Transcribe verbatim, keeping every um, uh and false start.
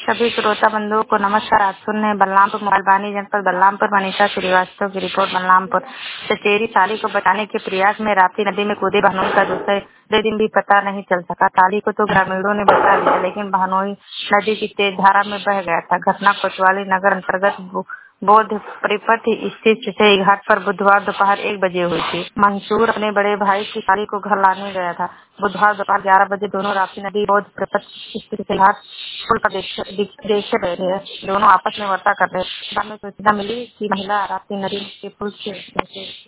सभी श्रोता बंधुओं को नमस्कार। आप सुन रहे हैं बलरामपुर मोबाइल वाहिनी जनपद बलरामपुर। मनीषा श्रीवास्तव की रिपोर्ट बलरामपुर। चचेरी साली को बचाने के प्रयास में राप्ती नदी में कूदे बहनोई का दूसरे दिन भी पता नहीं चल सका। साली को तो ग्रामीणों ने बचा लिया, लेकिन बहनोई नदी की तेज धारा में बह गया था। घटना कोतवाली नगर अंतर्गत बौद्ध परिपथ स्थित चचेरी घाट पर बुधवार दोपहर एक बजे हुई थी। मंसूर अपने बड़े भाई की साली को घर लाने गया था। बुधवार दोपहर ग्यारह बजे दोनों राप्ती नदी बौद्ध परिपथ स्थित घाट पुल पर देखे रहे थे। दोनों आपस में वार्ता कर रहे। बाद में सूचना मिली कि महिला राप्ती नदी के पुल से